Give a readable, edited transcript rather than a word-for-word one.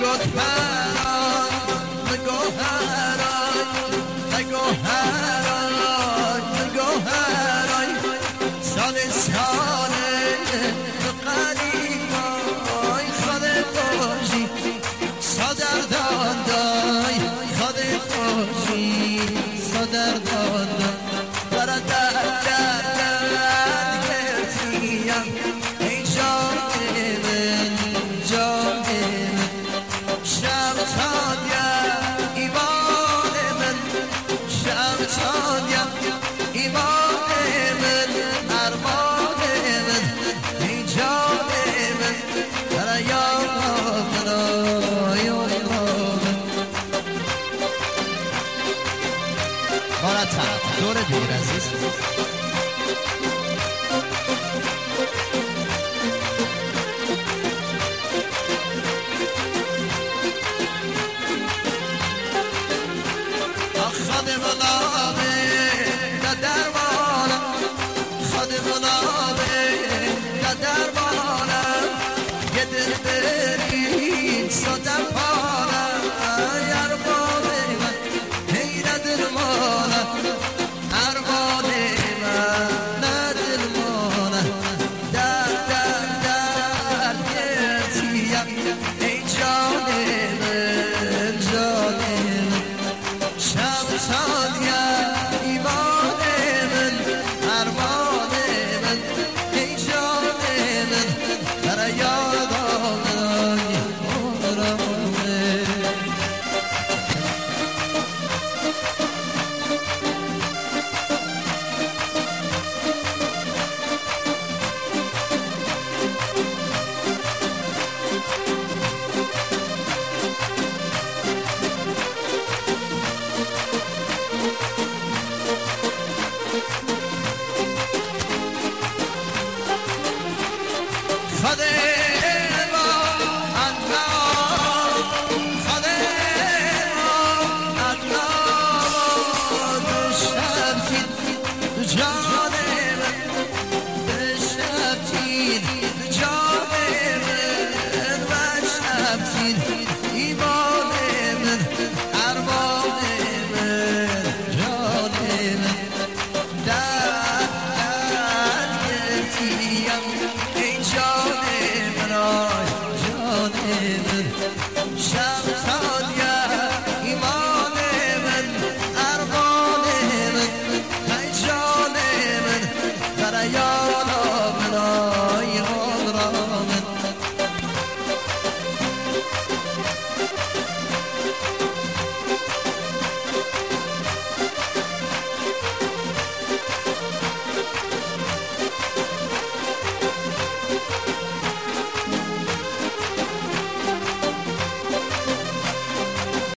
دور دیر عزیز خادم الابه در دربانم خادم الابه در دربانم یه دل برید صدم پانم اربابه من هی ندر مانم اربابه من ندر مانم در گرتیم ای جان من جان من شمسانیا ایمان من ارمان من ای جان من در یاد آمدای آرامه خدا